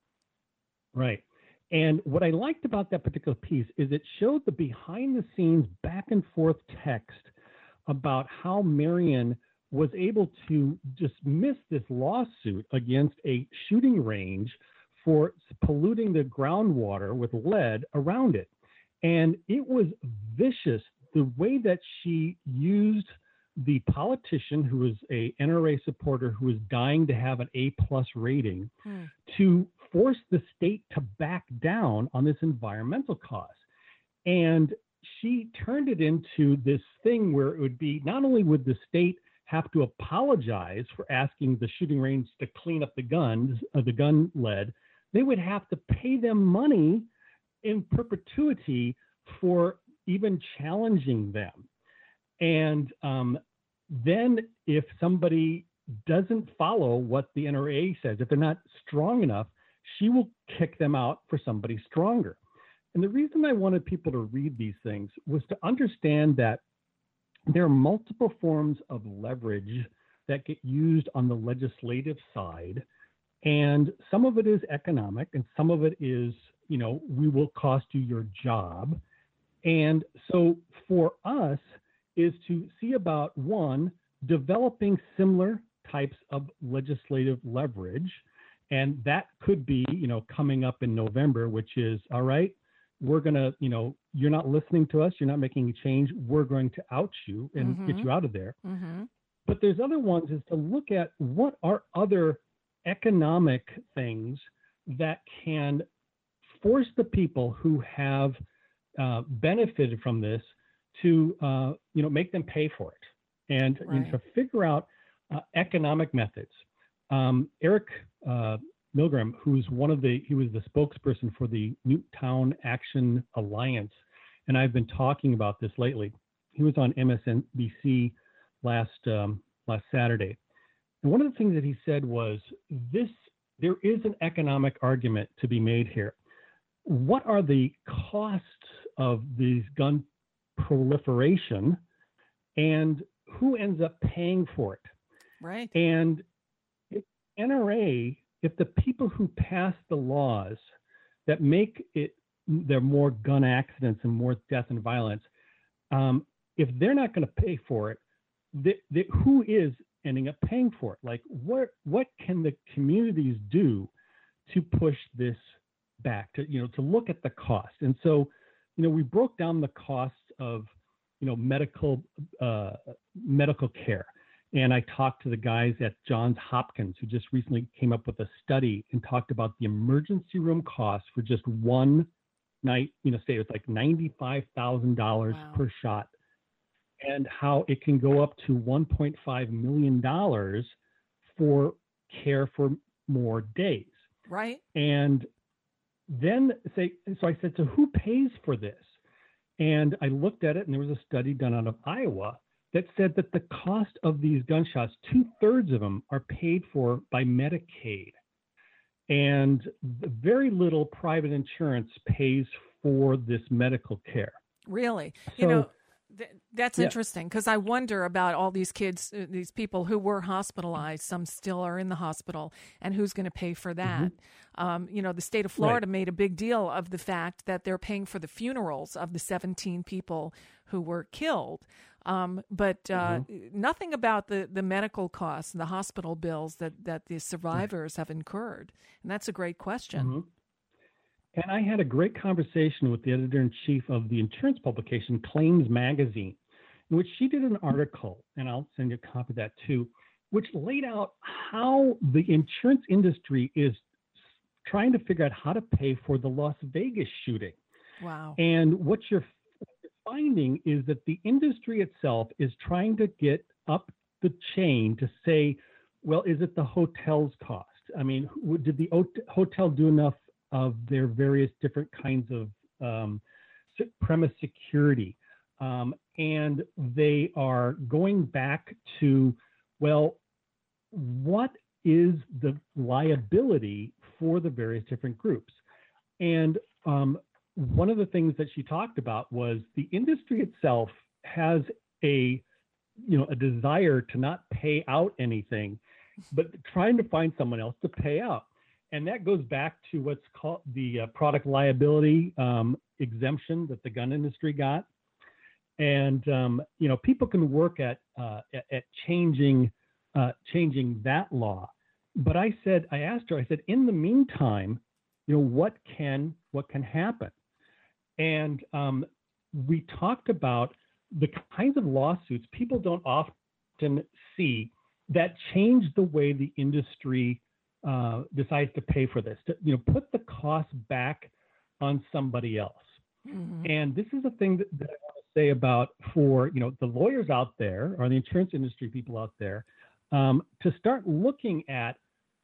Right. And what I liked about that particular piece is it showed the behind-the-scenes back-and-forth text about how Marion was able to dismiss this lawsuit against a shooting range for polluting the groundwater with lead around it. And it was vicious, the way that she used the politician who was a NRA supporter who was dying to have an A+ rating to force the state to back down on this environmental cause. And she turned it into this thing where it would be, not only would the state have to apologize for asking the shooting range to clean up the gun lead, they would have to pay them money in perpetuity for even challenging them. And then if somebody doesn't follow what the NRA says, if they're not strong enough, she will kick them out for somebody stronger. And the reason I wanted people to read these things was to understand that there are multiple forms of leverage that get used on the legislative side. And some of it is economic, and some of it is, we will cost you your job. And so for us is to see about, one, developing similar types of legislative leverage. And that could be, coming up in November, which is, all right, we're going to, you're not listening to us, you're not making a change, we're going to out you and get you out of there. But there's other ones is to look at what are other economic things that can force the people who have benefited from this to, make them pay for it and to figure out economic methods. Eric Milgram, he was the spokesperson for the Newtown Action Alliance, and I've been talking about this lately. He was on MSNBC last Saturday, and one of the things that he said was there is an economic argument to be made here. What are the costs of these gun proliferation, and who ends up paying for it? Right. And NRA, if the people who pass the laws that make there more gun accidents and more death and violence, if they're not going to pay for it, who is ending up paying for it? Like, what can the communities do to push this back, to look at the cost? And so, we broke down the costs of, medical care. And I talked to the guys at Johns Hopkins who just recently came up with a study and talked about the emergency room costs for just one night, stay. It's like $95,000 per shot, and how it can go up to $1.5 million for care for more days. Right. And then so I said, so who pays for this? And I looked at it, and there was a study done out of Iowa that said that the cost of these gunshots, 2/3 of them are paid for by Medicaid. And very little private insurance pays for this medical care. Really? So, That's interesting, because I wonder about all these kids, these people who were hospitalized. Some still are in the hospital, and who's going to pay for that? The state of Florida made a big deal of the fact that they're paying for the funerals of the 17 people who were killed. But nothing about the medical costs and the hospital bills that the survivors have incurred. And that's a great question. And I had a great conversation with the editor-in-chief of the insurance publication, Claims Magazine, in which she did an article, and I'll send you a copy of that too, which laid out how the insurance industry is trying to figure out how to pay for the Las Vegas shooting. Wow. And what you're finding is that the industry itself is trying to get up the chain to say, well, is it the hotel's cost? I mean, did the hotel do enough of their various different kinds of premise security? And they are going back to, well, what is the liability for the various different groups? And one of the things that she talked about was the industry itself has a desire to not pay out anything, but trying to find someone else to pay out. And that goes back to what's called the product liability exemption that the gun industry got. And, people can work at changing that law. But I asked her, in the meantime, what can happen? And we talked about the kinds of lawsuits people don't often see that change the way the industry decides to pay for this, to put the cost back on somebody else. And this is a thing that I want to say about for the lawyers out there or the insurance industry people out there, to start looking at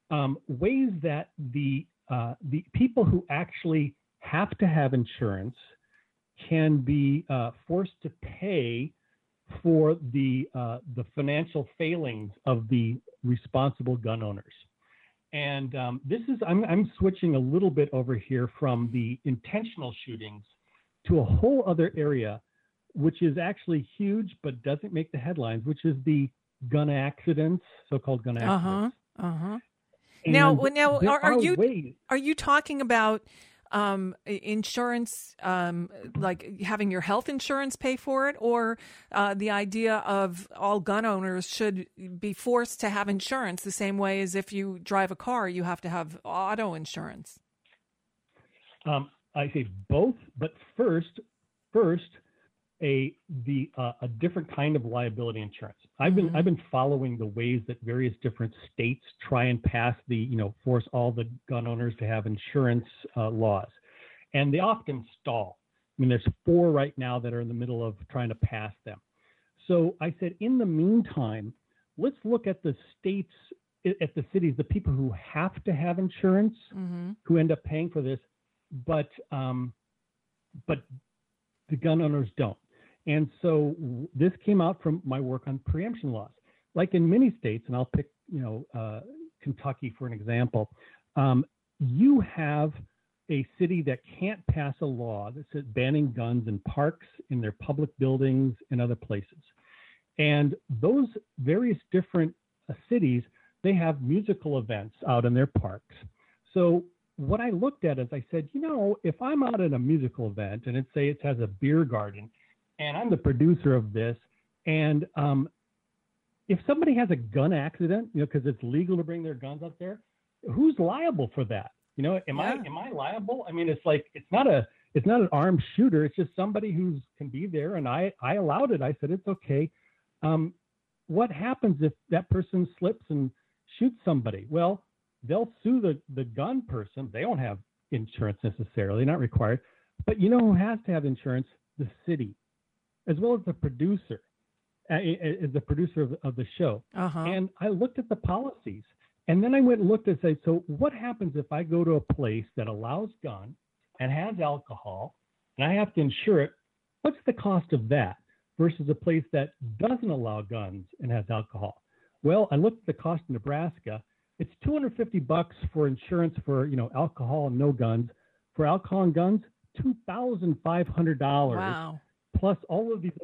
ways that the people who actually have to have insurance can be forced to pay for the financial failings of the responsible gun owners. And this is, I'm switching a little bit over here from the intentional shootings to a whole other area, which is actually huge but doesn't make the headlines, which is the gun accidents, so-called gun accidents. Now, are you talking about insurance, like having your health insurance pay for it, or the idea of all gun owners should be forced to have insurance the same way as if you drive a car, you have to have auto insurance? I say both, but first, a different kind of liability insurance. I've been following the ways that various different states try and pass force all the gun owners to have insurance laws, and they often stall. I mean, there's 4 right now that are in the middle of trying to pass them. So I said, in the meantime, let's look at the states, at the cities, the people who have to have insurance, who end up paying for this, but the gun owners don't. And so this came out from my work on preemption laws. Like in many states, and I'll pick, Kentucky for an example, you have a city that can't pass a law that says banning guns in parks, in their public buildings, and other places. And those various different cities, they have musical events out in their parks. So what I looked at is I said, if I'm out at a musical event and it has a beer garden, and I'm the producer of this, and if somebody has a gun accident, because it's legal to bring their guns out there, who's liable for that? Am I liable? I mean, it's not an armed shooter. It's just somebody who can be there, and I allowed it. I said it's okay. What happens if that person slips and shoots somebody? Well, they'll sue the gun person. They don't have insurance necessarily, not required. But who has to have insurance? The city, as well as the producer, as the producer of the show. And I looked at the policies, and then I went and looked and said, so what happens if I go to a place that allows guns and has alcohol, and I have to insure it? What's the cost of that versus a place that doesn't allow guns and has alcohol? Well, I looked at the cost in Nebraska. It's $250 for insurance for alcohol and no guns. For alcohol and guns, $2,500. Wow. Plus all of these other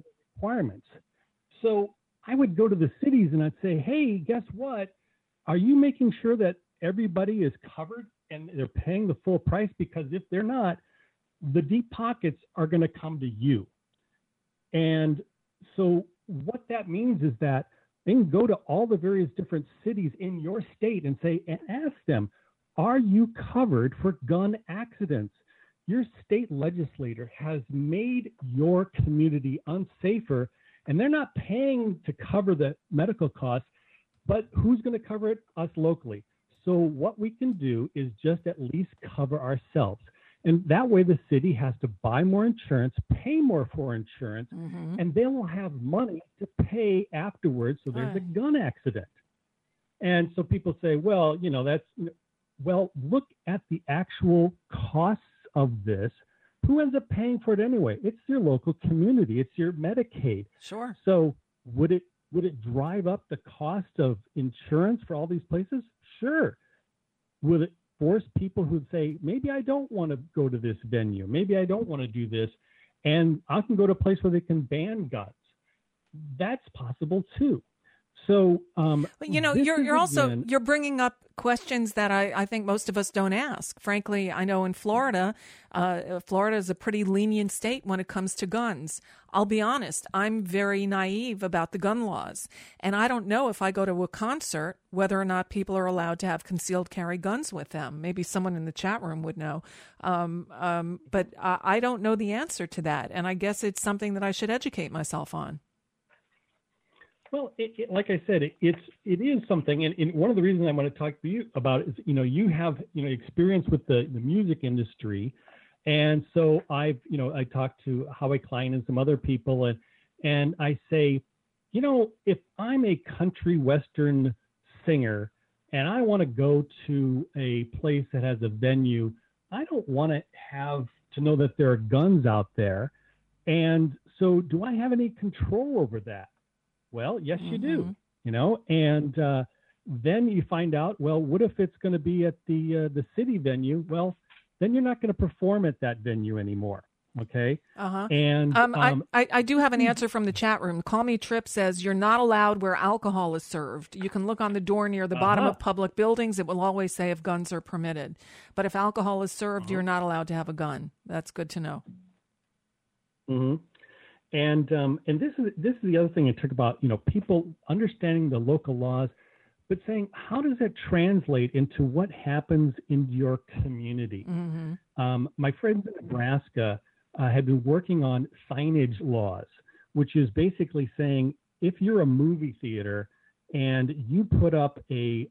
requirements. So I would go to the cities and I'd say, hey, guess what? Are you making sure that everybody is covered and they're paying the full price? Because if they're not, the deep pockets are going to come to you. And so what that means is that they can go to all the various different cities in your state and say, and ask them, are you covered for gun accidents? Your state legislator has made your community unsafer, and they're not paying to cover the medical costs, but who's going to cover it? Us locally. So what we can do is just at least cover ourselves. And that way the city has to buy more insurance, pay more for insurance, and they will have money to pay afterwards. So there's a gun accident. And so people say, well, you know, well, look at the actual costs of this. Who ends up paying for it anyway? It's your local community. It's your Medicaid. Sure. So would it drive up the cost of insurance for all these places? Sure. Would it force people who say, maybe I don't want to go to this venue, maybe I don't want to do this, and I can go to a place where they can ban guns? That's possible too. So, you know, you're bringing up questions that I think most of us don't ask. Frankly, I know in Florida, Florida is a pretty lenient state when it comes to guns. I'll be honest, I'm very naive about the gun laws. And I don't know if I go to a concert, whether or not people are allowed to have concealed carry guns with them. Maybe someone in the chat room would know. But I don't know the answer to that. And I guess it's something that I should educate myself on. Well, like I said, it is something, and one of the reasons I want to talk to you about it is, you know, you have, you know, experience with the music industry, and so I talked to Howie Klein and some other people, and I say, you know, if I'm a country western singer and I want to go to a place that has a venue, I don't want to have to know that there are guns out there, and so do I have any control over that? Well, yes, you do, you know, and then you find out, well, what if it's going to be at the city venue? Well, then you're not going to perform at that venue anymore. Okay. And I do have an answer from the chat room. Call Me Trip says you're not allowed where alcohol is served. You can look on the door near the bottom of public buildings. It will always say if guns are permitted. But if alcohol is served, you're not allowed to have a gun. That's good to know. Mm-hmm. And this is the other thing I talk about, you know, people understanding the local laws, but saying, how does that translate into what happens in your community? My friends in Nebraska have been working on signage laws, which is basically saying, if you're a movie theater and you put up a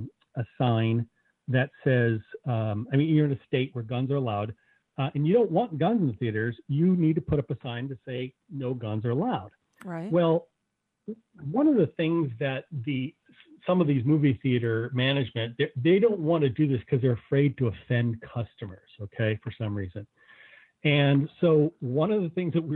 sign that says, you're in a state where guns are allowed, and you don't want guns in the theaters, you need to put up a sign to say no guns are allowed. Right. Well, one of the things that some of these movie theater management, they don't want to do this because they're afraid to offend customers, okay, for some reason. And so one of the things that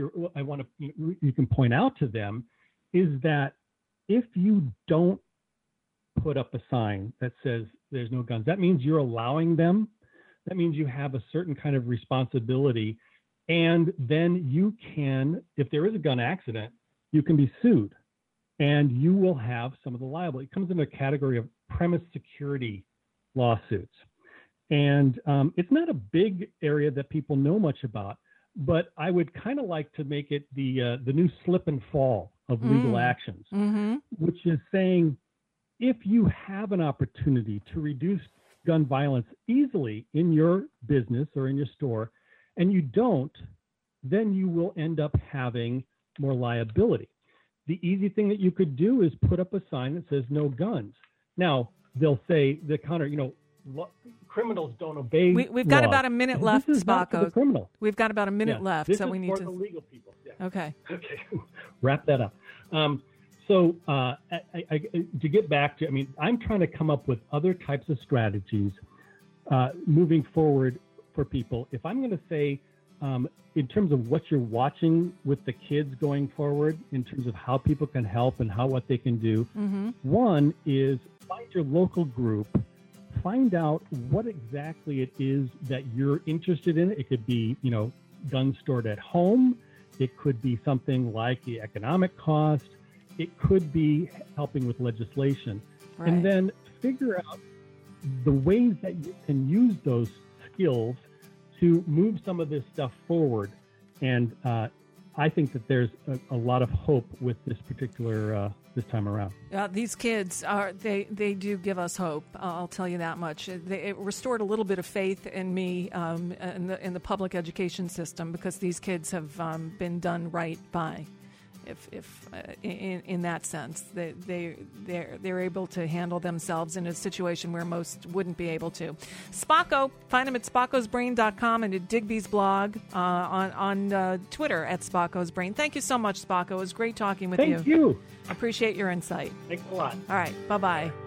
you can point out to them is that if you don't put up a sign that says there's no guns, that means you're allowing them. That means you have a certain kind of responsibility, and then you can, if there is a gun accident, you can be sued, and you will have some of the liability. It comes in a category of premise security lawsuits, and it's not a big area that people know much about, but I would kind of like to make it the new slip and fall of legal actions, which is saying if you have an opportunity to reduce gun violence easily in your business or in your store, and you don't, then you will end up having more liability. The easy thing that you could do is put up a sign that says no guns. Now, they'll say the counter, you know, criminals don't obey We've got about a minute left, Spacco. Criminal. We've got about a minute left, this so is we need for to. The legal people. Yeah. Okay. Wrap that up. So to get back to, I'm trying to come up with other types of strategies moving forward for people. If I'm going to say, in terms of what you're watching with the kids going forward, in terms of how people can help and what they can do, one is find your local group, find out what exactly it is that you're interested in. It could be, you know, guns stored at home. It could be something like the economic cost. It could be helping with legislation. Right. And then figure out the ways that you can use those skills to move some of this stuff forward. And I think that there's a lot of hope with this particular this time around. These kids they do give us hope. I'll tell you that much. It restored a little bit of faith in me in the public education system, because these kids have been done right by. If in that sense, they're able to handle themselves in a situation where most wouldn't be able to. Spocko, find him at SpockosBrain.com and at Digby's blog on Twitter at Spocko's Brain. Thank you so much, Spocko. It was great talking with you. Thank you. I appreciate your insight. Thanks a lot. All right, bye-bye.